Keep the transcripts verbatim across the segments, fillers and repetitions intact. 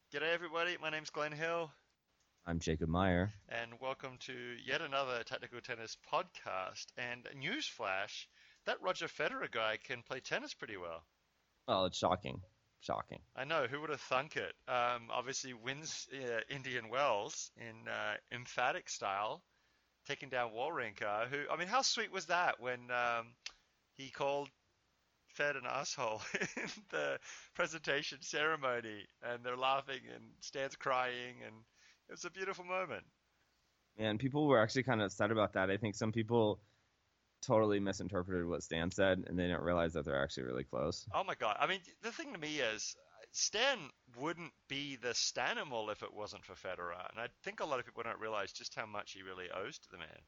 G'day everybody, my name's Glenn Hill, I'm Jacob Meyer. and welcome to yet another Tactical Tennis podcast. And newsflash, that Roger Federer guy can play tennis pretty well. Well, it's shocking. Shocking. I know, who would have thunk it? Um, obviously wins uh, Indian Wells in uh, emphatic style, taking down Wawrinka, who, I mean, how sweet was that when um, he called Fed an asshole in the presentation ceremony, and they're laughing and Stan's crying, and it was a beautiful moment. And people were actually kind of upset about that. I think some people totally misinterpreted what Stan said, and they didn't realize that they're actually really close. Oh my God. I mean, the thing to me is Stan wouldn't be the Stanimal if it wasn't for Federer. And I think a lot of people don't realize just how much he really owes to the man.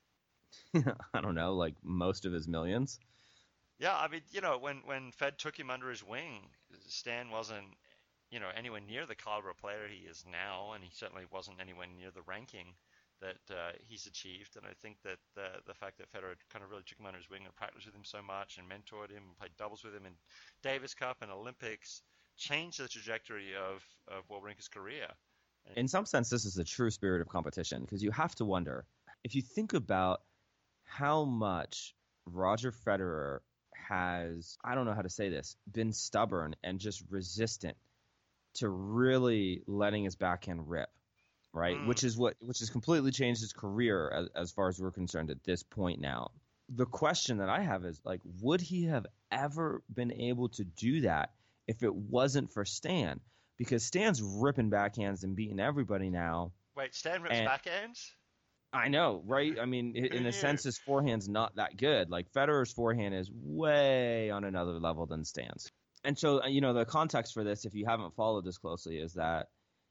I don't know, like most of his millions. Yeah, I mean, you know, when, when Fed took him under his wing, Stan wasn't, you know, anywhere near the caliber player he is now, and he certainly wasn't anywhere near the ranking that uh, he's achieved. And I think that the the fact that Federer kind of really took him under his wing and practiced with him so much and mentored him and played doubles with him in Davis Cup and Olympics changed the trajectory of, of Wawrinka's career. In some sense, this is the true spirit of competition, because you have to wonder, if you think about how much Roger Federer has, I don't know how to say this, been stubborn and just resistant to really letting his backhand rip. Right, Mm. which is what which has completely changed his career as, as far as we're concerned at this point now. The question that I have is, like, would he have ever been able to do that if it wasn't for Stan? Because Stan's ripping backhands and beating everybody now. Wait, Stan rips And backhands? I know, right? I mean, Who in a knew? sense, his forehand's not that good. Like, Federer's forehand is way on another level than Stan's. And so, you know, the context for this, if you haven't followed this closely, is that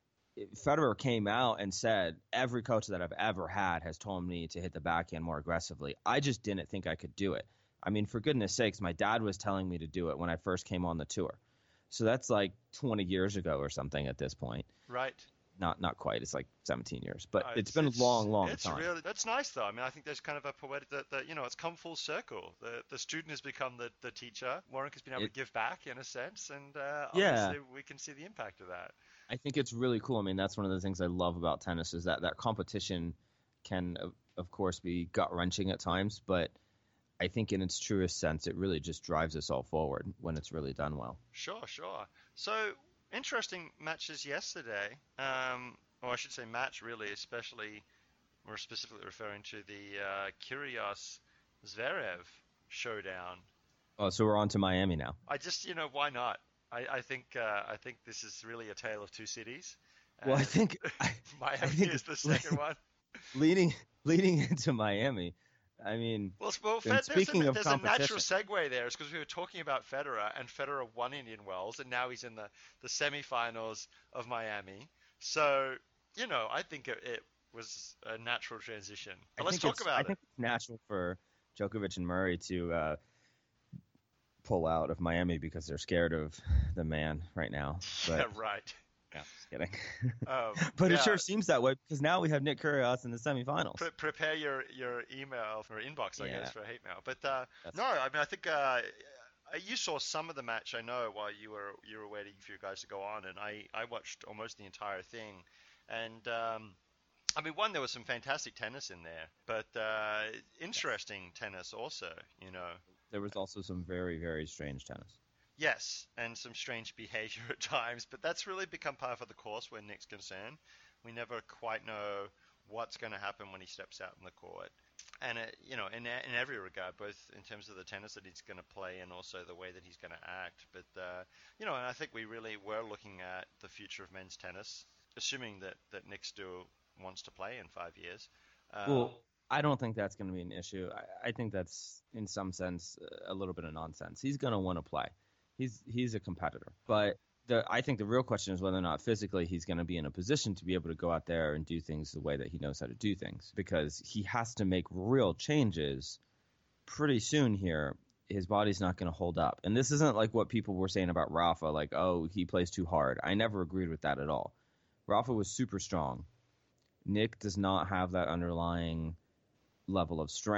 Federer came out and said, every coach that I've ever had has told me to hit the backhand more aggressively. I just didn't think I could do it. I mean, for goodness sakes, my dad was telling me to do it when I first came on the tour. So that's like twenty years ago or something at this point. Right. Not not quite. It's like seventeen years. But Uh, it's been a long, long it's time. really that's nice though. I mean, I think there's kind of a poetic that, that you know it's come full circle. The the student has become the, the teacher. Warwick has been able It, to give back in a sense, and uh, yeah. obviously we can see the impact of that. I think it's really cool. I mean, that's one of the things I love about tennis is that that competition can, of, of course, be gut-wrenching at times, but I think in its truest sense, it really just drives us all forward when it's really done well. Sure, sure. So interesting matches yesterday. Um, or I should say match really, especially more specifically referring to the uh, Kyrgios Zverev showdown. Oh, so we're on to Miami now. I just, you know, why not? I, I think uh, I think this is really a tale of two cities, Well, I and think I, I Miami think is the second one. leading leading into Miami. I mean, Well, well, and Fed, there's a speaking of there's a natural competition, segue there, is because we were talking about Federer, and Federer won Indian Wells, and now he's in the the semifinals of Miami. So, you know, I think it, it was a natural transition. I But let's think talk it's I about it. think it's natural for Djokovic and Murray to uh, pull out of Miami because they're scared of the man right now. Yeah, But right. yeah, just kidding. Um, But it yeah, sure seems that way because now we have Nick Kyrgios in the semifinals. pre- prepare your your email or inbox, I Yeah, guess, for hate mail. But uh, that's no, I mean, I think uh, you saw some of the match. I know while you were you were waiting for you guys to go on, and I I watched almost the entire thing, and. Um, I mean, one, there was some fantastic tennis in there, but uh, yes. interesting tennis also, you know. There was also some very very strange tennis. Yes, and some strange behavior at times, but that's really become part of the course where Nick's concerned. We never quite know what's going to happen when he steps out in the court. And, it, you know, in, in every regard, both in terms of the tennis that he's going to play and also the way that he's going to act. But, uh, you know, and I think we really were looking at the future of men's tennis, assuming that, that Nick still wants to play in five years. Um, Well, I don't think that's going to be an issue. I, I think that's in some sense a little bit of nonsense. He's going to want to play. He's he's a competitor, but the I think the real question is whether or not physically he's going to be in a position to be able to go out there and do things the way that he knows how to do things, because he has to make real changes pretty soon here. His body's not going to hold up. And this isn't like what people were saying about Rafa, like, oh, he plays too hard. I never agreed with that at all. Rafa was super strong. Nick does not have that underlying level of strength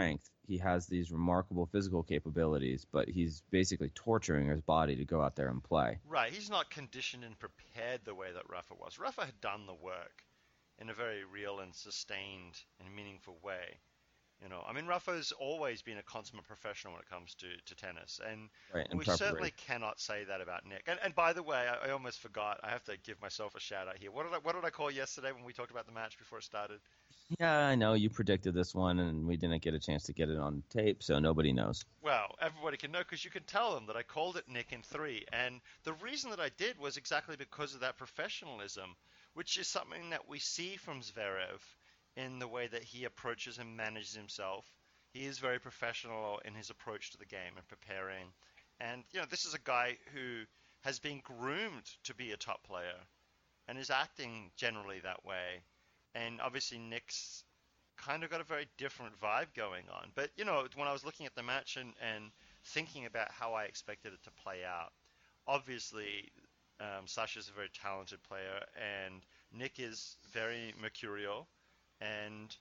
he has these remarkable physical capabilities, but he's basically torturing his body to go out there and play. Right, he's not conditioned and prepared the way that Rafa was. Rafa had done the work in a very real and sustained and meaningful way. You know, I mean, Rafa's always been a consummate professional when it comes to, to tennis, and Right, and we preparation. certainly cannot say that about Nick. And, and by the way, I, I almost forgot. I have to give myself a shout out here. What did I what did I call yesterday when we talked about the match before it started? Yeah, I know you predicted this one, and we didn't get a chance to get it on tape, so nobody knows. Well, everybody can know because you can tell them that I called it Nick in three, and the reason that I did was exactly because of that professionalism, which is something that we see from Zverev in the way that he approaches and manages himself. He is very professional in his approach to the game and preparing. And, you know, this is a guy who has been groomed to be a top player and is acting generally that way. And obviously Nick's kind of got a very different vibe going on. But, you know, when I was looking at the match and, and thinking about how I expected it to play out, obviously um, Sasha's a very talented player and Nick is very mercurial. And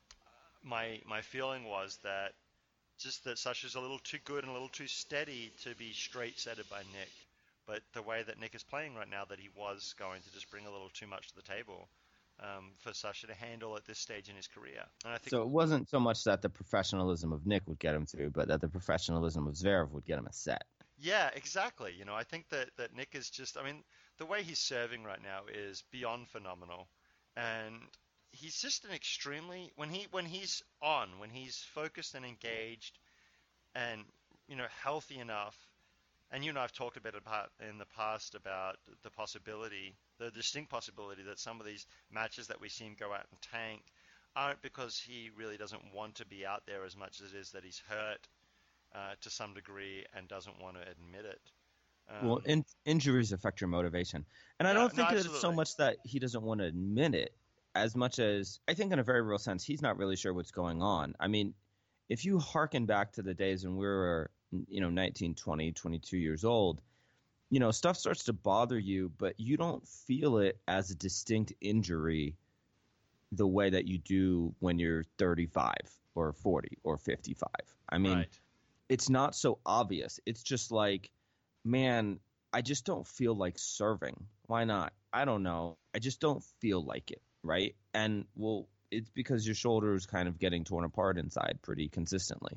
my my feeling was that just that Sasha's a little too good and a little too steady to be straight-setted by Nick. But the way that Nick is playing right now, that he was going to just bring a little too much to the table um, for Sasha to handle at this stage in his career. And I think So it wasn't so much that the professionalism of Nick would get him through, but that the professionalism of Zverev would get him a set. Yeah, exactly. You know, I think that, that Nick is just, I mean, the way he's serving right now is beyond phenomenal. And he's just an extremely, when he when he's on, when he's focused and engaged and, you know, healthy enough, and you and I have talked about it in the past about the possibility, the distinct possibility that some of these matches that we see him go out and tank aren't because he really doesn't want to be out there as much as it is that he's hurt uh, to some degree and doesn't want to admit it. Um, Well, in, injuries affect your motivation. And I Yeah, don't no, think that it's so absolutely. much that he doesn't want to admit it as much as I think in a very real sense, he's not really sure what's going on. I mean, if you hearken back to the days when we were, you know, nineteen, twenty, twenty-two years old, you know, stuff starts to bother you, but you don't feel it as a distinct injury the way that you do when you're thirty-five or forty or fifty-five. I mean, Right. it's not so obvious. It's just like, man, I just don't feel like serving. Why not? I don't know. I just don't feel like it, right? And well, it's because your shoulder is kind of getting torn apart inside pretty consistently.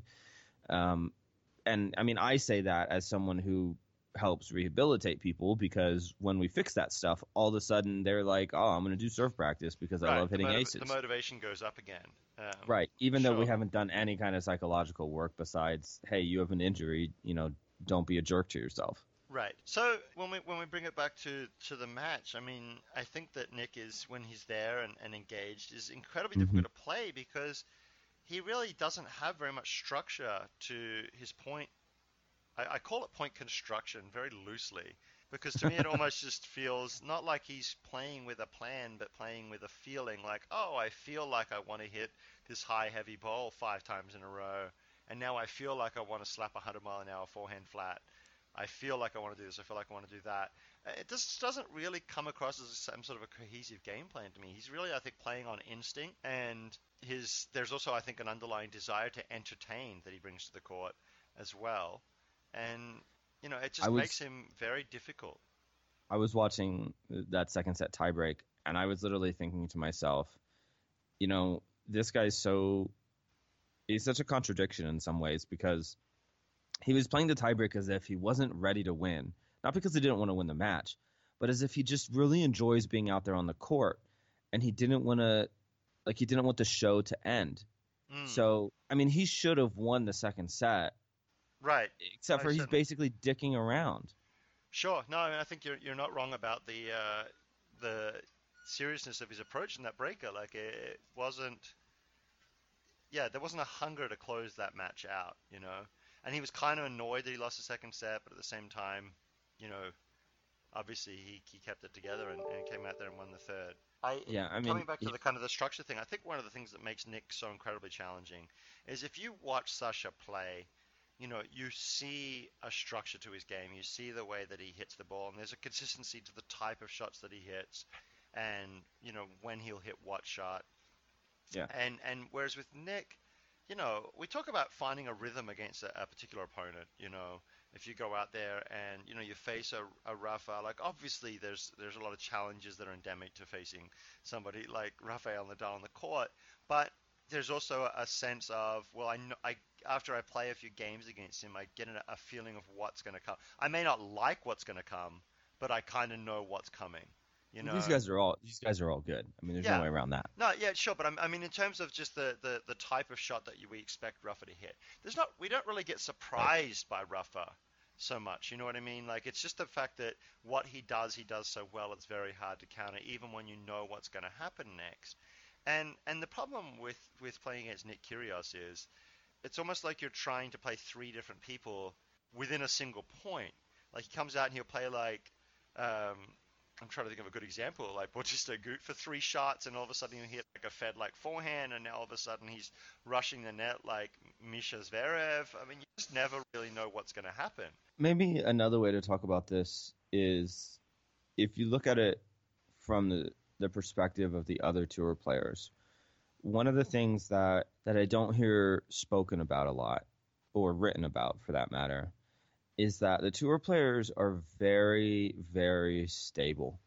Um, and I mean, I say that as someone who helps rehabilitate people because when we fix that stuff, all of a sudden they're like, oh, I'm going to do surf practice because I Right. love The, hitting motiv- aces. the motivation goes up again. Um, Right. Even though we sure. haven't done any kind of psychological work besides, hey, you have an injury, you know, don't be a jerk to yourself. Right. So when we when we bring it back to, to the match, I mean, I think that Nick is, when he's there and, and engaged, is incredibly Mm-hmm. difficult to play because he really doesn't have very much structure to his point. I, I call it point construction very loosely because to me it almost just feels not like he's playing with a plan, but playing with a feeling like, oh, I feel like I want to hit this high heavy ball five times in a row, and now I feel like I want to slap a hundred mile an hour forehand flat. I feel like I want to do this. I feel like I want to do that. Uh, It just doesn't really come across as some sort of a cohesive game plan to me. He's really, I think, playing on instinct, and his there's also, I think, an underlying desire to entertain that he brings to the court as well, and you know, it I just was makes him very difficult. I was watching that second set tiebreak, and I was literally thinking to myself, you know, this guy's so he's such a contradiction in some ways because he was playing the tiebreak as if he wasn't ready to win, not because he didn't want to win the match, but as if he just really enjoys being out there on the court, and he didn't want to, like, he didn't want the show to end. Mm, So, I mean, he should have won the second set, right. except I for he's certainly. basically dicking around. Sure. No, I mean, I think you're you're not wrong about the uh, the seriousness of his approach in that breaker. Like it, it wasn't. Yeah, there wasn't a hunger to close that match out, you know. And he was kind of annoyed that he lost the second set, but at the same time, you know, obviously he, he kept it together and, and came out there and won the third. I Yeah, I Coming mean, back to he, the kind of the structure thing, I think one of the things that makes Nick so incredibly challenging is if you watch Sasha play, you know, you see a structure to his game. You see the way that he hits the ball, and there's a consistency to the type of shots that he hits, and you know when he'll hit what shot. yeah, And and whereas with Nick, you know, we talk about finding a rhythm against a, a particular opponent. You know, if you go out there and you know you face a, a Rafa, like obviously there's there's a lot of challenges that are endemic to facing somebody like Rafael Nadal on the court, but there's also a, a sense of well, I know I after I play a few games against him, I get a, a feeling of what's going to come. I may not like what's going to come, but I kind of know what's coming. You Well, these know, guys are all these guys are all good. I mean, there's no yeah, way around that. no, yeah, sure, but I'm, I mean, in terms of just the, the, the type of shot that you, we expect Rafa to hit, there's not, we don't really get Right. surprised by Rafa so much. You know what I mean? Like, it's just the fact that what he does, he does so well. It's very hard to counter, even when you know what's going to happen next. And and the problem with with playing against Nick Kyrgios is it's almost like you're trying to play three different people within a single point. Like he comes out and he'll play like um, I'm trying to think of a good example, like Bautista Agut for three shots, and all of a sudden you hit like a Fed like forehand, and now all of a sudden he's rushing the net like Misha Zverev. I mean, you just never really know what's going to happen. Maybe another way to talk about this is if you look at it from the, the perspective of the other tour players, one of the things that, that I don't hear spoken about a lot, or written about for that matter, is that the tour players are very, very stable.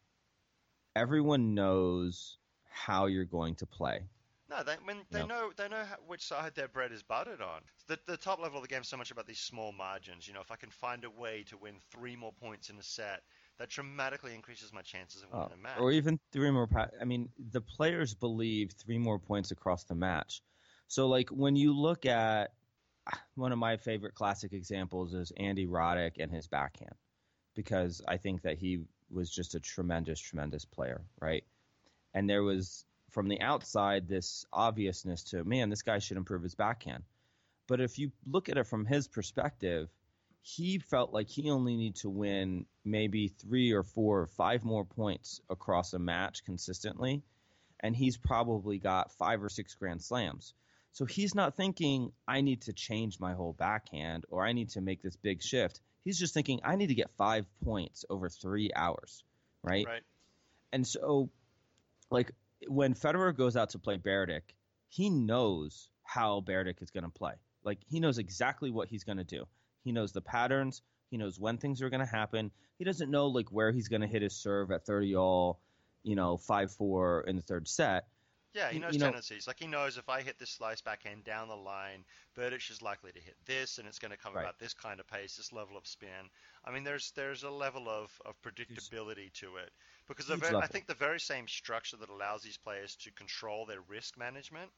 Everyone knows how you're going to play. No, they when You they know, know they know how, which side their bread is buttered on. The the top level of the game is so much about these small margins. You know, if I can find a way to win three more points in a set, that dramatically increases my chances of uh, winning a or match. even three more. Pa- I mean, the players believe three more points across the match. So, like when you look at one of my favorite classic examples is Andy Roddick and his backhand, because I think that he was just a tremendous, tremendous player, right? And there was from the outside this obviousness to, man, this guy should improve his backhand. But if you look at it from his perspective, he felt like he only needed to win maybe three or four or five more points across a match consistently, and he's probably got five or six grand slams. So he's not thinking, I need to change my whole backhand or I need to make this big shift. He's just thinking, I need to get five points over three hours, right? Right. And so, like, when Federer goes out to play Berdick, he knows how Berdick is going to play. Like, he knows exactly what he's going to do. He knows the patterns. He knows when things are going to happen. He doesn't know, like, where he's going to hit his serve at thirty all, you know, five four in the third set. Yeah, he He, knows you know, tendencies. Like he knows if I hit this slice backhand down the line, Berdych is likely to hit this, and it's going to come right. about this kind of pace, this level of spin. I mean, there's there's a level of, of There's predictability to it because the huge ver- I level. think the very same structure that allows these players to control their risk management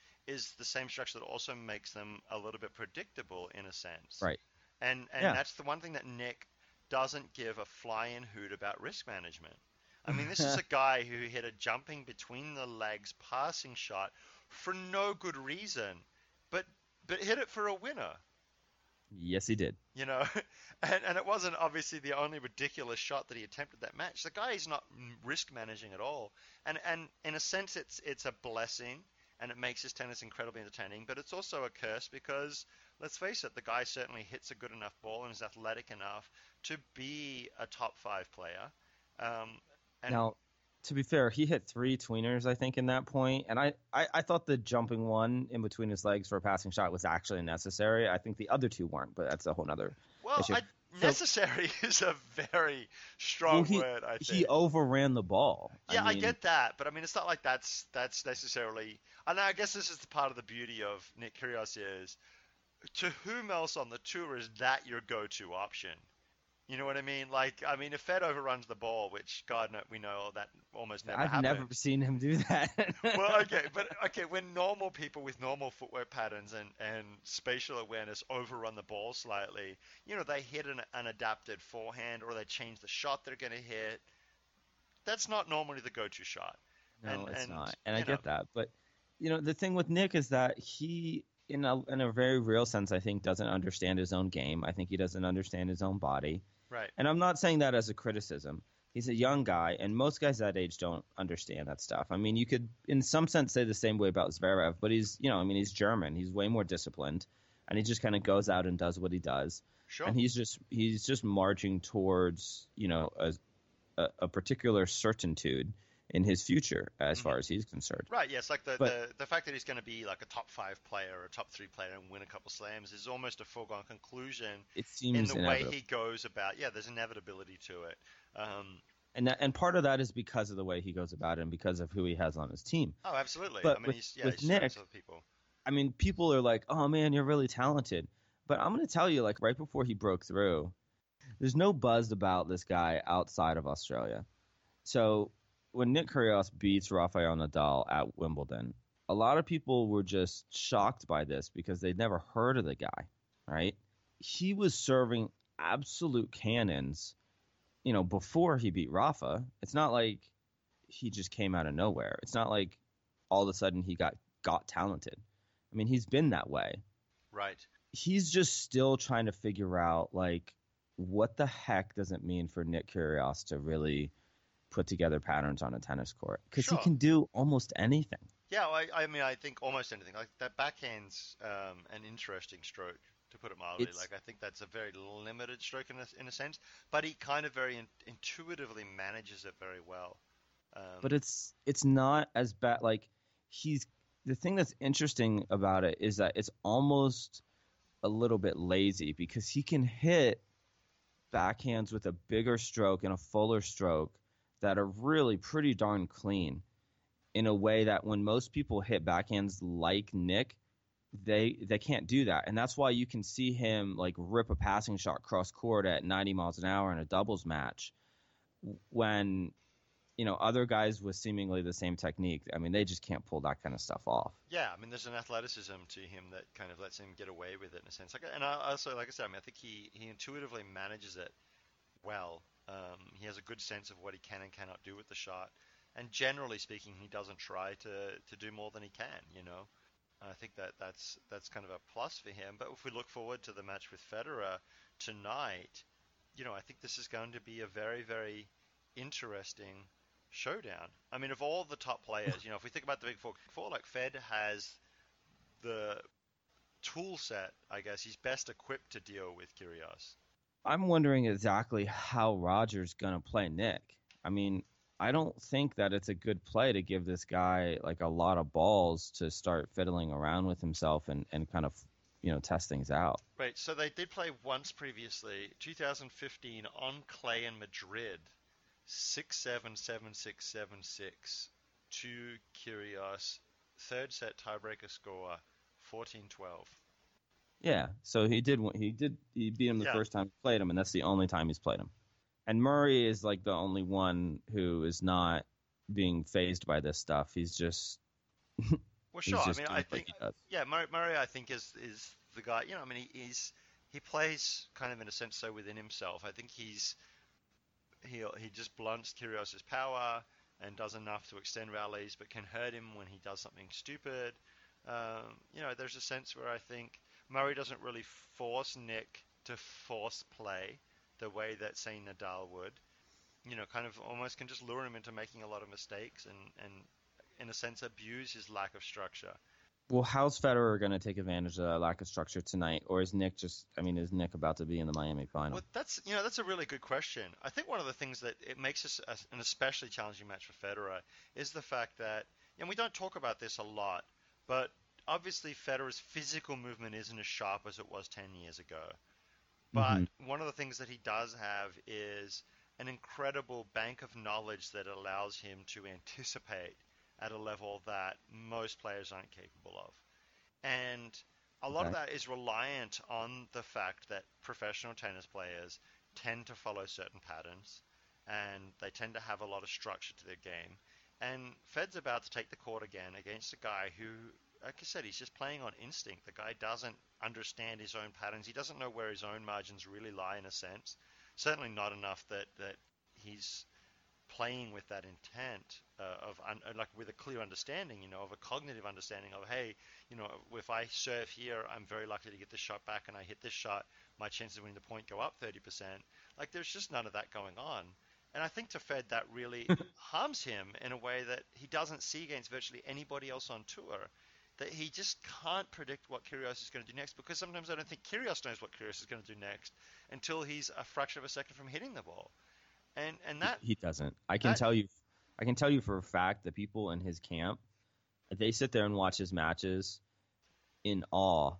is the same structure that also makes them a little bit predictable in a sense. Right. And and Yeah. that's the one thing that Nick doesn't give a flying hoot about risk management. I mean, this is a guy who hit a jumping between the legs passing shot for no good reason, but but hit it for a winner, Yes, he did. you know. And and it wasn't obviously the only ridiculous shot that he attempted that match. The guy is not risk managing at all. And and in a sense, it's it's a blessing and it makes his tennis incredibly entertaining, but it's also a curse because let's face it, the guy certainly hits a good enough ball and is athletic enough to be a top five player. Um, and Now, to be fair, he hit three tweeners, I think, in that point, and I, I, I thought the jumping one in between his legs for a passing shot was actually necessary. I think the other two weren't, but that's a whole other Well, issue. I, So, necessary is a very well, strong he word, I he think. overran the ball. I Yeah, I mean, get that, but I mean, it's not like that's that's necessarily. And I guess this is the part of the beauty of Nick Kyrgios is to whom else on the tour is that your go-to option? You know what I mean? Like, I mean, if Fed overruns the ball, which God no, we know that almost never I've never happens. seen him do that. Well, okay, but okay, when normal people with normal footwork patterns and, and spatial awareness overrun the ball slightly, you know, they hit an, an adapted forehand or they change the shot they're going to hit. That's not normally the go-to shot. And No, it's and not, and I you know, get that. But you know, the thing with Nick is that he, in a in a very real sense, I think doesn't understand his own game. I think he doesn't understand his own body. right. And I'm not saying that as a criticism. He's a young guy, and most guys that age don't understand that stuff. I mean, you could, in some sense, say the same way about Zverev, but he's, you know, I mean, he's German. He's way more disciplined, and he just kind of goes out and does what he does. Sure. And he's just he's just marching towards, you know, a a, a particular certitude in his future as Mm-hmm. far as he's concerned. Right, yes, like the, But the, the fact that he's going to be like a top five player or a top three player and win a couple slams is almost a foregone conclusion it in seems the way inevitable. he goes about. Yeah, there's inevitability to it. Um, And that, and part of that is because of the way he goes about it and because of who he has on his team. oh, absolutely. I But mean, with he's yeah, he with surrounds Nick, other people. I mean, people are like, "Oh man, you're really talented." But I'm going to tell you, like right before he broke through, there's no buzz about this guy outside of Australia. So when Nick Kyrgios beats Rafael Nadal at Wimbledon, a lot of people were just shocked by this because they'd never heard of the guy, right? He was serving absolute cannons, you know, before he beat Rafa. It's not like he just came out of nowhere. It's not like all of a sudden he got got talented. I mean, he's been that way. Right. He's just still trying to figure out like what the heck does it mean for Nick Kyrgios to really put together patterns on a tennis court because he Sure. can do almost anything. Yeah, well, I, I mean, I think almost anything. Like that backhand's um, an interesting stroke, to put it mildly. It's Like I think that's a very limited stroke in a, in a sense, but he kind of very in, intuitively manages it very well. Um, but it's it's not as bad. Like he's the thing that's interesting about it is that it's almost a little bit lazy because he can hit backhands with a bigger stroke and a fuller stroke that are really pretty darn clean in a way that when most people hit backhands like Nick, they they can't do that. And that's why you can see him like rip a passing shot cross court at ninety miles an hour in a doubles match when you know other guys with seemingly the same technique, I mean, they just can't pull that kind of stuff off. yeah, I mean, there's an athleticism to him that kind of lets him get away with it in a sense. Like, and I also, like I said, I mean, I think he he intuitively manages it well. Um, he has a good sense of what he can and cannot do with the shot, and generally speaking, he doesn't try to to do more than he can. You know, I think that that's that's kind of a plus for him. But if we look forward to the match with Federer tonight, you know, I think this is going to be a very, very interesting showdown. I mean, of all the top players, you know, if we think about the big four, four like Fed has the tool set, I guess. He's best equipped to deal with Kyrgios. I'm wondering exactly how Roger's going to play Nick. I mean, I don't think that it's a good play to give this guy like a lot of balls to start fiddling around with himself and, and kind of, you know, test things out. Right, so they did play once previously, two thousand fifteen on clay in Madrid, six seven, seven six, seven six to Kyrgios, third set tiebreaker score, fourteen twelve. Yeah, so he did he did he beat him the Yeah. first time he played him, and that's the only time he's played him. And Murray is like the only one who is not being phased by this stuff. He's just Well, he's sure. I just mean, doing I what think, he does. yeah, Murray, Murray, I think is is the guy. You know, I mean, he, he's he plays kind of in a sense so within himself. I think he's he he just blunts Kyrgios's power and does enough to extend rallies, but can hurt him when he does something stupid. Um, you know, there's a sense where I think Murray doesn't really force Nick to force play the way that, say, Nadal would. You know, kind of almost can just lure him into making a lot of mistakes and, and in a sense, abuse his lack of structure. Well, how's Federer going to take advantage of that lack of structure tonight, or is Nick just? I mean, is Nick about to be in the Miami final? Well, that's you know that's a really good question. I think one of the things that it makes this a, an especially challenging match for Federer is the fact that, and we don't talk about this a lot, but obviously Federer's physical movement isn't as sharp as it was ten years ago. But Mm-hmm. one of the things that he does have is an incredible bank of knowledge that allows him to anticipate at a level that most players aren't capable of. And a lot of Okay. that is reliant on the fact that professional tennis players tend to follow certain patterns and they tend to have a lot of structure to their game. And Fed's about to take the court again against a guy who, like I said, he's just playing on instinct. The guy doesn't understand his own patterns. He doesn't know where his own margins really lie in a sense. Certainly not enough that, that he's playing with that intent uh, of un, like with a clear understanding, you know, of a cognitive understanding of, hey, you know, if I serve here, I'm very likely to get this shot back, and I hit this shot, my chances of winning the point go up thirty percent. Like there's just none of that going on. And I think to Fed that really harms him in a way that he doesn't see against virtually anybody else on tour. That he just can't predict what Kyrgios is going to do next, because sometimes I don't think Kyrgios knows what Kyrgios is going to do next until he's a fraction of a second from hitting the ball. And and that He doesn't. I can that tell you. I can tell you for a fact the people in his camp, they sit there and watch his matches in awe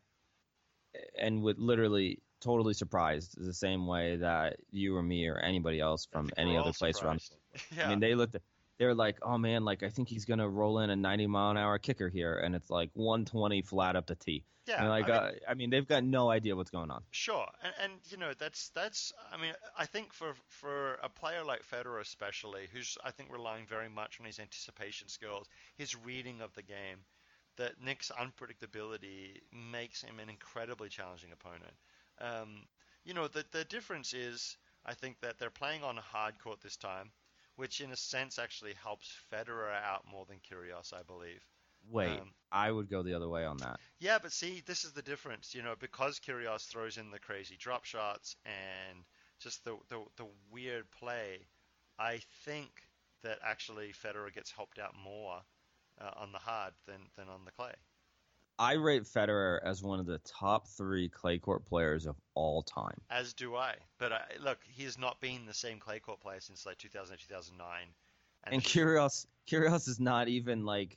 and would literally totally surprised the same way that you or me or anybody else I from think any we're other all place around. surprised. I Yeah. mean, they looked, they're like, oh man, like I think he's gonna roll in a ninety mile an hour kicker here, and it's like one twenty flat up the tee. Yeah. And like, I mean, uh, I mean, they've got no idea what's going on. sure, and, and you know that's that's. I mean, I think for for a player like Federer, especially, who's I think relying very much on his anticipation skills, his reading of the game, that Nick's unpredictability makes him an incredibly challenging opponent. Um, you know, the the difference is, I think that they're playing on a hard court this time, which in a sense actually helps Federer out more than Kyrgios, I believe. Wait, Um, I would go the other way on that. Yeah, but see, this is the difference, you know, because Kyrgios throws in the crazy drop shots and just the the, the weird play. I think that actually Federer gets helped out more uh, on the hard than than on the clay. I rate Federer as one of the top three clay court players of all time. As do I. But I, look, he has not been the same clay court player since like two thousand, two thousand nine. And, And this is- Kyrgios, Kyrgios is not even like.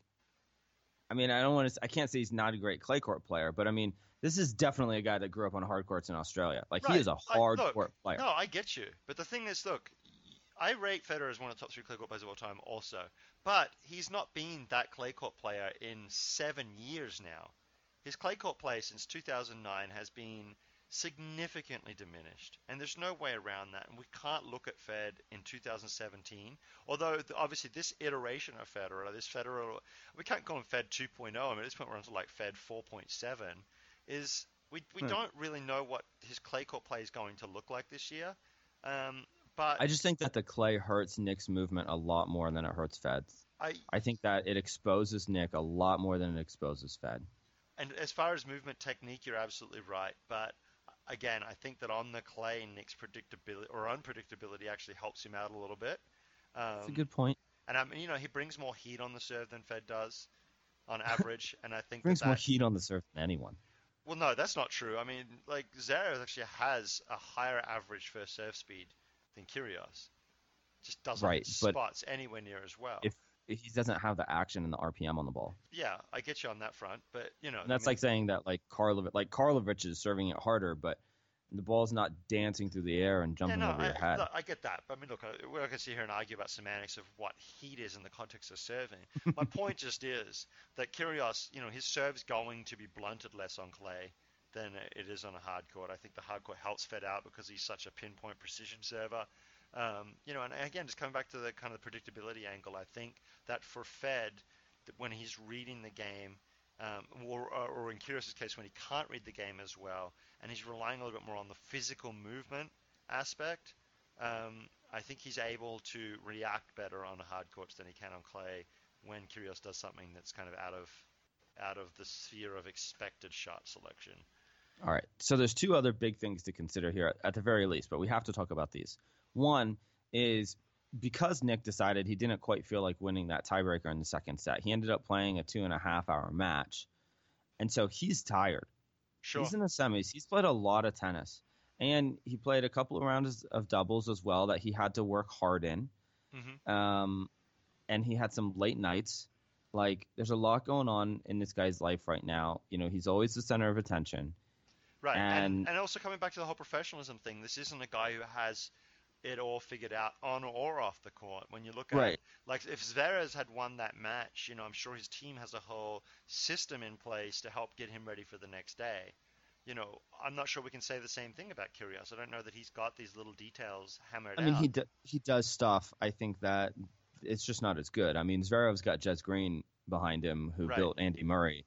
I mean, I don't want to. I can't say he's not a great clay court player, but I mean, this is definitely a guy that grew up on hard courts in Australia. Like he Right. is a I- hard look, court player. No, I get you. But the thing is, look, I rate Federer as one of the top three clay court players of all time also. But he's not been that clay court player in seven years now. His clay court play since two thousand nine has been significantly diminished, and there's no way around that. And we can't look at Fed in two thousand seventeen, although the, obviously this iteration of Federer, this Federer, we can't call him Fed two point oh. I mean, at this point we're on to like Fed four point seven. Is we we Hmm. don't really know what his clay court play is going to look like this year. Um, but I just think that the clay hurts Nick's movement a lot more than it hurts Fed's. I I think that it exposes Nick a lot more than it exposes Fed. and as far as movement technique, you're absolutely right. But again, I think that on the clay, Nick's predictability or unpredictability actually helps him out a little bit. Um, That's a good point. And I mean, you know, he brings more heat on the serve than Fed does, on average. And I think Brings that more that, heat on the serve than anyone. well, no, that's not true. I mean, like Zverev actually has a higher average first serve speed than Kyrgios. Just doesn't Right, hit but spots anywhere near as well. If, if he doesn't have the action and the R P M on the ball, Yeah, I get you on that front, but you know, and that's I mean, like saying that like Karlovic, like Karlovic is serving it harder, but the ball's not dancing through the air and yeah, jumping no, over your I, head. look, I get that. But I mean, look, I- we're not going to sit here and argue about semantics of what heat is in the context of serving. My point just is that Kyrgios, you know, his serve's going to be blunted less on clay than it is on a hard court. I think the hard court helps Fed out because he's such a pinpoint precision server. Um, you know, and again, just coming back to the kind of predictability angle, I think that for Fed, that when he's reading the game, um, or, or in Kyrgios' case, when he can't read the game as well, and he's relying a little bit more on the physical movement aspect, um, I think he's able to react better on hard courts than he can on clay when Kyrgios does something that's kind of out of out of the sphere of expected shot selection. All right. So there's two other big things to consider here at, at the very least, but we have to talk about these. One is because Nick decided he didn't quite feel like winning that tiebreaker in the second set, he ended up playing a two and a half hour match. And so he's tired. Sure. He's in the semis. He's played a lot of tennis. And he played a couple of rounds of doubles as well that he had to work hard in. Mm-hmm. Um, and he had some late nights. Like, there's a lot going on in this guy's life right now. You know, he's always the center of attention. Right, and, And- and also coming back to the whole professionalism thing, this isn't a guy who has it all figured out on or off the court. When you look at Right. like if Zverev had won that match, you know, I'm sure his team has a whole system in place to help get him ready for the next day. You know, I'm not sure we can say the same thing about Kyrgios. I don't know that he's got these little details hammered I mean, out. he do, he does stuff. I think that it's just not as good. I mean, Zverev's got Jez Green behind him, who Right. built Andy Murray,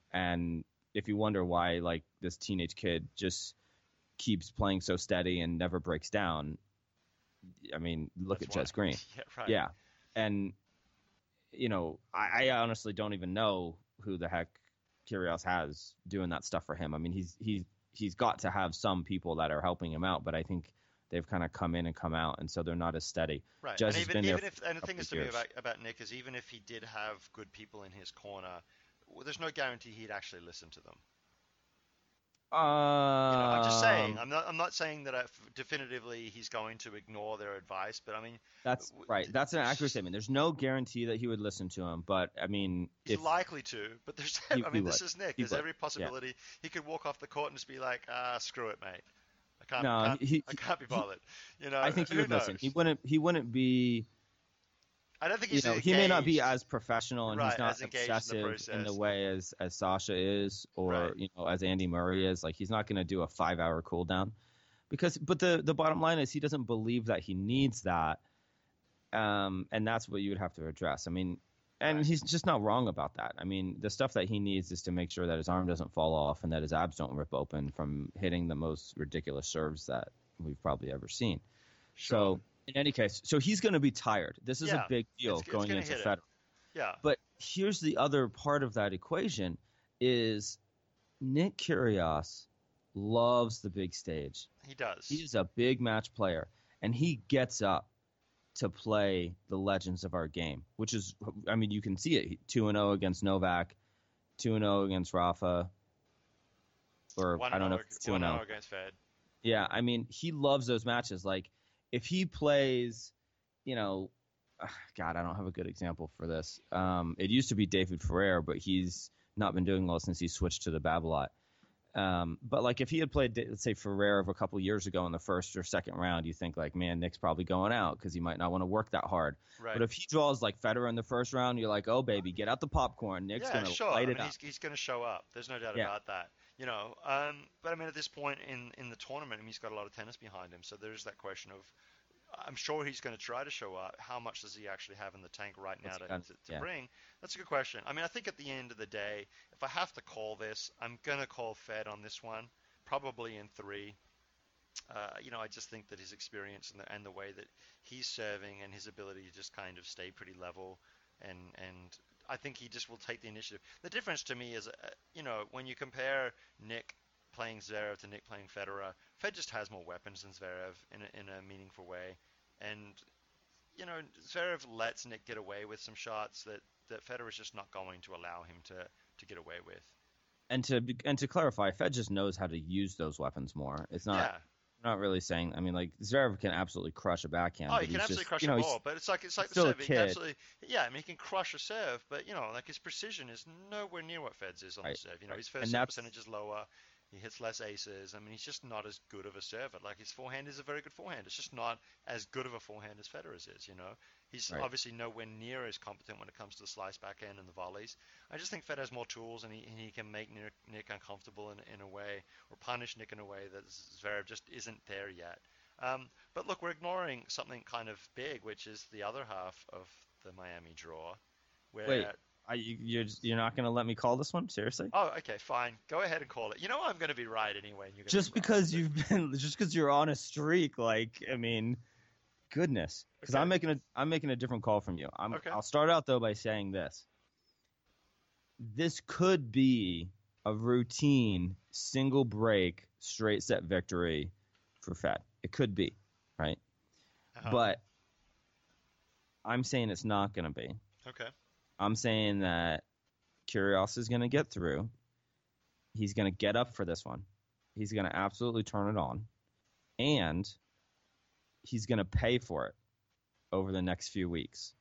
and if you wonder why, like, this teenage kid just keeps playing so steady and never breaks down, I mean, look That's at why. Jez Green. Yeah, right. Yeah, and you know, I, I honestly don't even know who the heck Kyrgios has doing that stuff for him. I mean, he's he's he's got to have some people that are helping him out, but I think they've kind of come in and come out, and so they're not as steady. Right. Jez and has even, been there even if, and the for a thing couple is to me years. about, about Nick is even if he did have good people in his corner, well, there's no guarantee he'd actually listen to them. You know, I'm just saying. Um, I'm not. I'm not saying that I, definitively he's going to ignore their advice, but I mean, that's w- right. th- That's an there's accurate just statement. There's no guarantee that he would listen to him, but I mean, he's if likely to. But there's. he, I he mean, would, this is Nick. he There's would, every yeah. possibility he could walk off the court and just be like, ah, screw it, mate. I can't. No, Can't. he, I he, can't be he bothered. You know. I think he Who would listen. He knows? wouldn't. He wouldn't be. I don't think You he's know, he may not be engaged. as professional and he's Right, not as engaged in the obsessive in the process. way as as Sasha is, Right. or you know, as Andy Murray is. Like he's not going to do a five hour cool down because. But the the bottom line is he doesn't believe that he needs that, um, and that's what you would have to address. I mean, and Right. he's just not wrong about that. I mean, the stuff that he needs is to make sure that his arm doesn't fall off and that his abs don't rip open from hitting the most ridiculous serves that we've probably ever seen. Sure. So in any case, so he's going to be tired. This is a Yeah. big deal It's it's going gonna into hit it. Federer. Yeah. But here's the other part of that equation is Nick Kyrgios loves the big stage. He does. He's a big match player, and he gets up to play the legends of our game, which is, I mean, you can see it. two and oh against Novak, two and oh against Rafa, or One I don't know if hour, it's two one and hour oh. against Fed. Yeah, I mean, he loves those matches. Like, if he plays, you know, God, I don't have a good example for this. Um, it used to be David Ferrer, but he's not been doing well since he switched to the Babolat. Um, but like if he had played, let's say Ferrer of a couple years ago in the first or second round, you think like, man, Nick's probably going out because he might not want to work that hard. Right. But if he draws like Federer in the first round, you're like, oh baby, get out the popcorn. Nick's yeah, gonna sure. light I it mean, up. he's he's going to show up. There's no doubt Yeah. about that. You know, um, but I mean, at this point in in the tournament, I mean, he's got a lot of tennis behind him. So there's that question of, I'm sure he's going to try to show up. How much does he actually have in the tank right now What's to, he got? to, to Yeah. bring? That's a good question. I mean, I think at the end of the day, if I have to call this, I'm going to call Fed on this one, probably in three. Uh, you know, I just think that his experience and the, and the way that he's serving and his ability to just kind of stay pretty level, and and I think he just will take the initiative. The difference to me is, uh, you know, when you compare Nick playing Zverev to Nick playing Federer, Fed just has more weapons than Zverev in a, in a meaningful way, and you know, Zverev lets Nick get away with some shots that that Federer is just not going to allow him to to get away with. And to be- and to clarify, Fed just knows how to use those weapons more. It's not. Yeah. I'm not really saying. I mean, like Zverev can absolutely crush a backhand. Oh, but he can he's absolutely just, crush you know, a he's ball, but it's like it's like the still a serve. He can kid. absolutely, yeah. I mean, he can crush a serve, but you know, like his precision is nowhere near what Fed's is on Right, the serve. You know, right. his And first serve that's percentage is lower. He hits less aces. I mean, he's just not as good of a server. Like his forehand is a very good forehand. It's just not as good of a forehand as Federer's is. You know, he's right. obviously nowhere near as competent when it comes to the slice backhand and the volleys. I just think Fed has more tools, and he, and he can make Nick, Nick uncomfortable in, in a way, or punish Nick in a way that Zverev just isn't there yet. Um, but look, we're ignoring something kind of big, which is the other half of the Miami draw, where. Wait, I, you, you're just- you're not going to let me call this one seriously? Oh, okay, fine. Go ahead and call it. You know I'm going to be right anyway. And you're gonna Just be wrong. because you've been, just because you're on a streak, like I mean, goodness. Because Okay. I'm making a I'm making a different call from you. I'm, Okay. I'll start out though by saying this. This could be a routine single break straight set victory for Fed. It could be, right? Uh-huh. But I'm saying it's not going to be. Okay. I'm saying that Kyrgios is going to get through. He's going to get up for this one. He's going to absolutely turn it on. And he's going to pay for it over the next few weeks.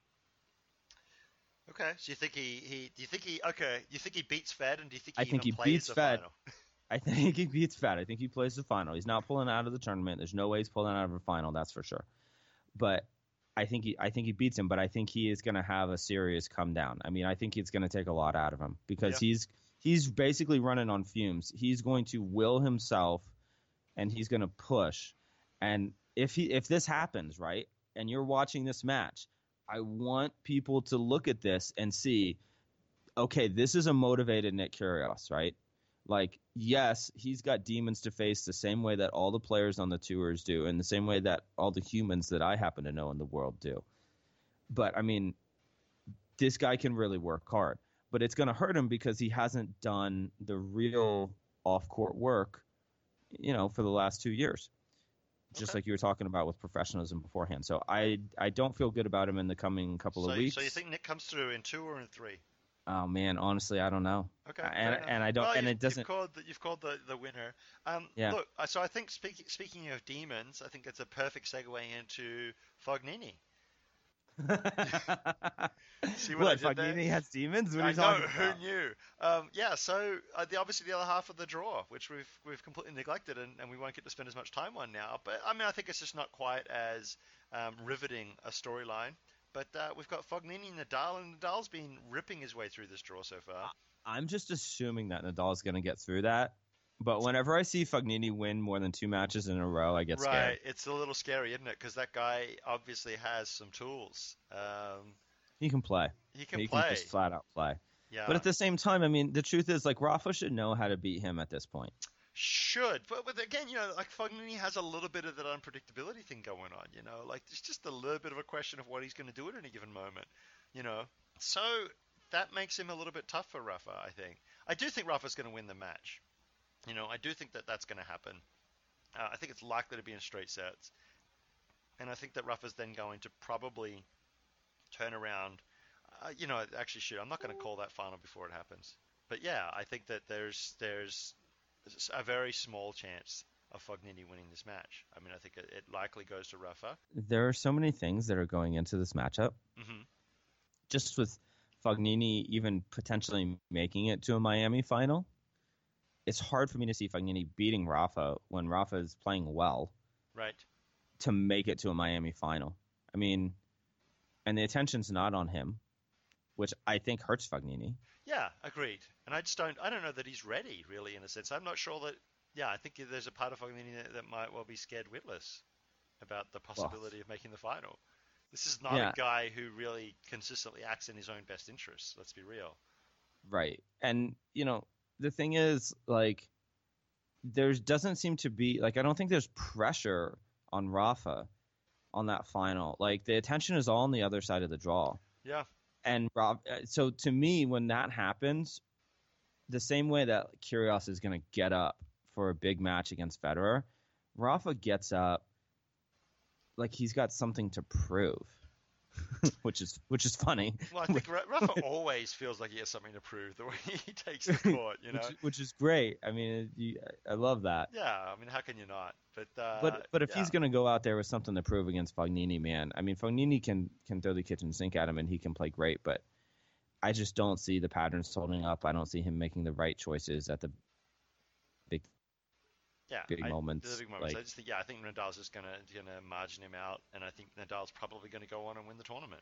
Okay. So you think he, he do you think he okay, you think he beats Fed, and do you think he I think even he plays beats the Fed. final? I think he beats Fed. I think he plays the final. He's not pulling out of the tournament. There's no way he's pulling out of a final, that's for sure. But I think he I think he beats him, but I think he is going to have a serious come down. I mean, I think it's going to take a lot out of him because Yeah. he's he's basically running on fumes. He's going to will himself and he's going to push. And if he if this happens, right, and you're watching this match, I want people to look at this and see, okay, this is a motivated Nick Kyrgios, right? Like, yes, he's got demons to face the same way that all the players on the tours do, and the same way that all the humans that I happen to know in the world do. But, I mean, this guy can really work hard. But it's going to hurt him because he hasn't done the real off-court work, you know, for the last two years. Just Okay. like you were talking about with professionalism beforehand. So I I don't feel good about him in the coming couple So, of weeks. so you think Nick comes through in two or in three? Oh man, honestly, I don't know. Okay, fair And enough. and I don't Well, and you've it you've doesn't. called the, you've called the, the winner. Um, Yeah. look, uh, so I think speaking speaking of demons, I think it's a perfect segue into Fognini. See what I What, did there? Fognini has demons? What are I you know, talking who about? knew? Um, yeah, so uh, the obviously the other half of the draw, which we've we've completely neglected, and, and we won't get to spend as much time on now. But I mean, I think it's just not quite as um, riveting a storyline. But uh, we've got Fognini, Nadal, and Nadal's been ripping his way through this draw so far. I'm just assuming that Nadal's going to get through that. But whenever I see Fognini win more than two matches in a row, I get scared. Right, it's a little scary, isn't it? Because that guy obviously has some tools. Um, He can play. he can He can just play. flat out play. But Yeah, at the same time, I mean, the truth is, like, Rafa should know how to beat him at this point. should. But, but again, you know, like Fognini has a little bit of that unpredictability thing going on. You know, like there's just a little bit of a question of what he's going to do at any given moment. You know, so that makes him a little bit tough for Rafa. I think. I do think Rafa's going to win the match. You know, I do think that that's going to happen. Uh, I think it's likely to be in straight sets, and I think that Rafa's then going to probably turn around. Uh, you know, actually, shoot, I'm not going to call that final before it happens. But yeah, I think that there's there's a very small chance of Fognini winning this match. I mean, I think it, it likely goes to Rafa. There are so many things that are going into this matchup. Hmm. Just with Fognini even potentially making it to a Miami final, it's hard for me to see Fognini beating Rafa when Rafa is playing well Right. to make it to a Miami final. I mean, and the attention's not on him, which I think hurts Fognini. Yeah, agreed. And I just don't I don't know that he's ready really in a sense. I'm not sure that. Yeah, I think there's a part of Fognini that, that might well be scared witless about the Well, possibility of making the final. This is not a yeah, guy who really consistently acts in his own best interests. Let's be real. right. And you know, the thing is, like, there doesn't seem to be like I don't think there's pressure on Rafa on that final. Like the attention is all on the other side of the draw. Yeah. And Rob, uh, so to me, when that happens, the same way that Kyrgios is going to get up for a big match against Federer, Rafa gets up like he's got something to prove, which is which is funny. Well, I think Rafa always feels like he has something to prove the way he takes the court, you know? which which is great. I mean, you, I love that. Yeah, I mean, how can you not? But uh, But but if yeah, he's going to go out there with something to prove against Fognini, man, I mean, Fognini can can throw the kitchen sink at him and he can play great, but I just don't see the patterns holding up. I don't see him making the right choices at the big yeah, big I, the moments. big moments. Like, I just think, yeah, I think Nadal's just gonna gonna margin him out, and I think Nadal's probably gonna go on and win the tournament.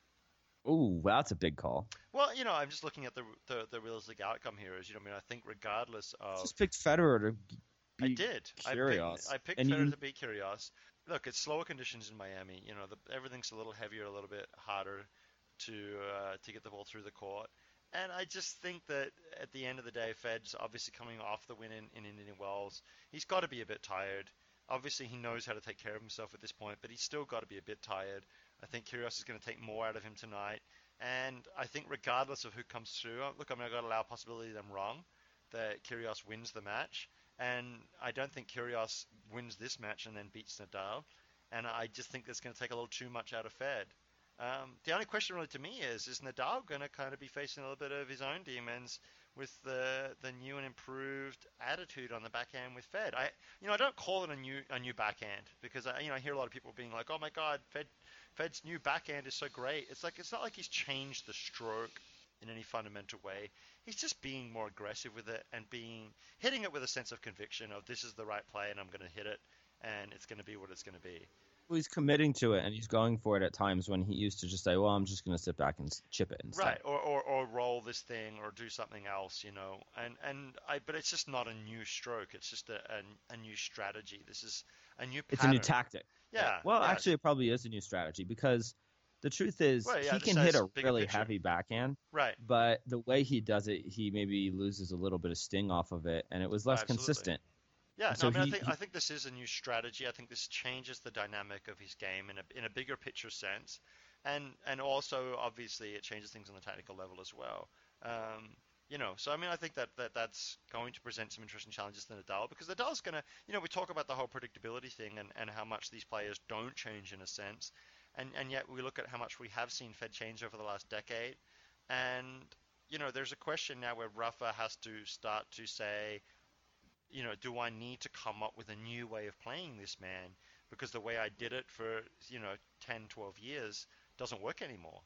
ooh, that's a big call. Well, you know, I'm just looking at the the, the realistic outcome here. Is you know, I mean, I think regardless of, Just picked Federer to I beat did, I picked Kyrgios, I picked and Federer you to beat Kyrgios. Look, it's slower conditions in Miami. You know, the, everything's a little heavier, a little bit harder to uh, to get the ball through the court. And I just think that at the end of the day, Fed's obviously coming off the win in, in Indian Wells. He's got to be a bit tired. Obviously, he knows how to take care of himself at this point, but he's still got to be a bit tired. I think Kyrgios is going to take more out of him tonight. And I think regardless of who comes through, uh, look, I'm going to allow a possibility that I'm wrong, that Kyrgios wins the match. And I don't think Kyrgios wins this match and then beats Nadal. And I just think that's going to take a little too much out of Fed. Um, the only question really to me is, is Nadal going to kind of be facing a little bit of his own demons with the the new and improved attitude on the backhand with Fed? I you know I don't call it a new a new backhand because I you know I hear a lot of people being like, oh my God, Fed Fed's new backhand is so great. It's like it's not like he's changed the stroke in any fundamental way. He's just being more aggressive with it and being hitting it with a sense of conviction of this is the right play and I'm going to hit it and it's going to be what it's going to be. well, he's committing to it and he's going for it at times when he used to just say, well, I'm just going to sit back and chip it instead. Right, or, or, or roll this thing or do something else, you know. And and I, but it's just not a new stroke. It's just a, a, a new strategy. This is a new It's a pattern. new tactic. Yeah, Well, yeah. actually, it probably is a new strategy because the truth is Well, yeah, he this can hit has a bigger really picture. heavy backhand, Right. but the way he does it, he maybe loses a little bit of sting off of it, and it was less Absolutely. consistent. Yeah, no, So I mean, I he, think he I think this is a new strategy. I think this changes the dynamic of his game in a in a bigger picture sense, and and also obviously it changes things on the technical level as well. Um, you know, so I mean, I think that, that that's going to present some interesting challenges to Nadal because Nadal's going to, you know, we talk about the whole predictability thing and, and how much these players don't change in a sense, and and yet we look at how much we have seen Fed change over the last decade, and you know, there's a question now where Rafa has to start to say, you know, do I need to come up with a new way of playing this man? Because the way I did it for, you know, ten, twelve years doesn't work anymore.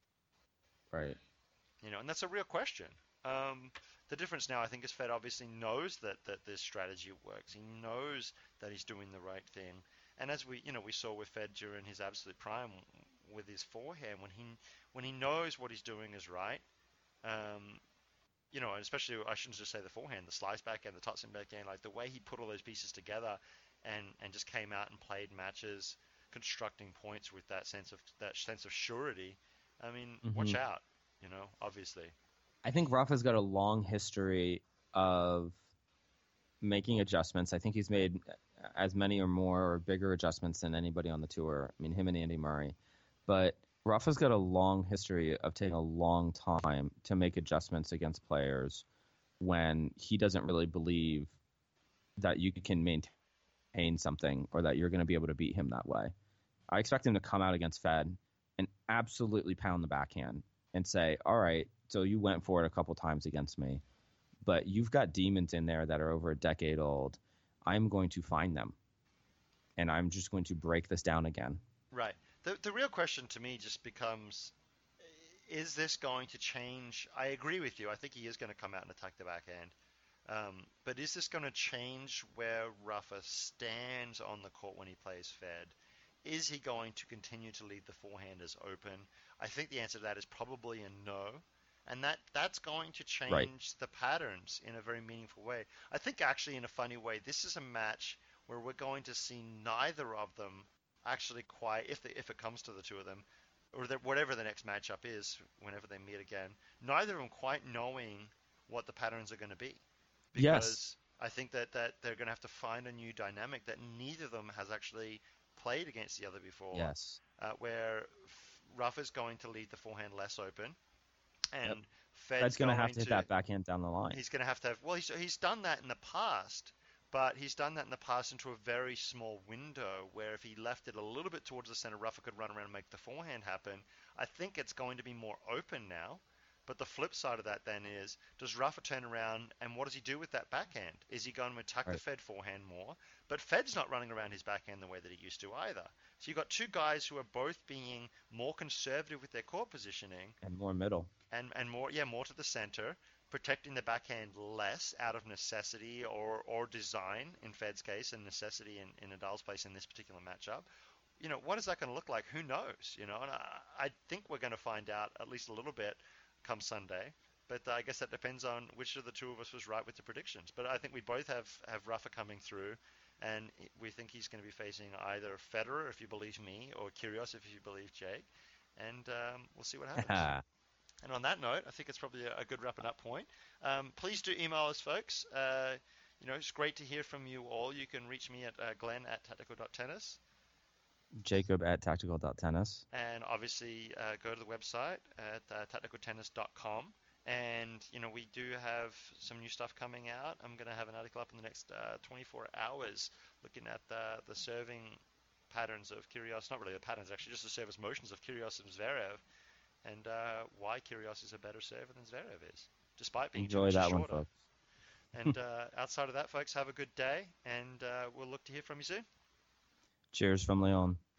Right. You know, and that's a real question. Um, the difference now, I think, is Fed obviously knows that that this strategy works. He knows that he's doing the right thing. And as we, you know, we saw with Fed during his absolute prime with his forehand, when he when he knows what he's doing is right, um, you know, and especially I shouldn't just say the forehand, the slice backhand, the Totson backhand, like the way he put all those pieces together, and and just came out and played matches, constructing points with that sense of that sense of surety. I mean, hmm watch out, you know, obviously. I think Rafa's got a long history of making adjustments. I think he's made as many or more or bigger adjustments than anybody on the tour. I mean, him and Andy Murray. But Rafa's got a long history of taking a long time to make adjustments against players when he doesn't really believe that you can maintain something or that you're going to be able to beat him that way. I expect him to come out against Fed and absolutely pound the backhand and say, all right, so you went for it a couple times against me, but you've got demons in there that are over a decade old. I'm going to find them, and I'm just going to break this down again. Right. The the real question to me just becomes, is this going to change? I agree with you. I think he is going to come out and attack the backhand. Um, but is this going to change where Rafa stands on the court when he plays Fed? Is he going to continue to leave the forehanders open? I think the answer to that is probably a no. And that, that's going to Right. change the patterns in a very meaningful way. I think actually in a funny way, this is a match where we're going to see neither of them actually quite, if the, if it comes to the two of them, or the, whatever the next matchup is, whenever they meet again, neither of them quite knowing what the patterns are going to be, Yes. because I think that, that they're going to have to find a new dynamic that neither of them has actually played against the other before, Yes. uh, where Rafa's going to leave the forehand less open, Yep. and Fed's Fed's going to have going to hit to that backhand down the line. he's going to have to have well he's he's done that in the past, but he's done that in the past into a very small window where if he left it a little bit towards the center, Rafa could run around and make the forehand happen. I think it's going to be more open now. But the flip side of that then is, does Rafa turn around and what does he do with that backhand? Is he going to attack the Right. Fed forehand more? But Fed's not running around his backhand the way that he used to either. So you've got two guys who are both being more conservative with their court positioning, And more middle. and and more yeah more to the center, protecting the backhand less out of necessity or or design in Fed's case, and necessity in, in Nadal's place in this particular matchup. You know, what is that going to look like? Who knows? You know, and I, I think we're going to find out at least a little bit come Sunday. But uh, I guess that depends on which of the two of us was right with the predictions. But I think we both have have Rafa coming through, and we think he's going to be facing either Federer, if you believe me, or Kyrgios, if you believe Jake. And um, we'll see what happens. And on that note, I think it's probably a, a good wrapping up point. Um, please do email us, folks. Uh, you know, it's great to hear from you all. You can reach me at uh, glenn at tactical dot tennis. Jacob at tactical dot tennis. And obviously, uh, go to the website at uh, tactical tennis dot com. And, you know, we do have some new stuff coming out. I'm going to have an article up in the next uh, twenty-four hours looking at the, the serving patterns of Kyrgios, not really the patterns, actually, just the service motions of Kyrgios and Zverev, and uh, why Kyrgios is a better server than Zverev is, despite being two Enjoy inches that one, shorter. folks. And uh, outside of that, folks, have a good day, and uh, we'll look to hear from you soon. Cheers from Leon.